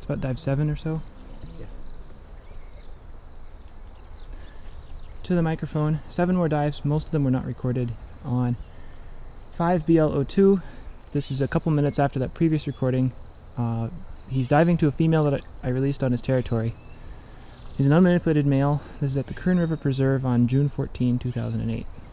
about dive 7 or so. Yeah. To the microphone, 7 more dives, most of them were not recorded on 5BL02. This is a couple minutes after that previous recording. He's diving to a female that I released on his territory. He's an unmanipulated male. This is at the Kern River Preserve on June 14, 2008.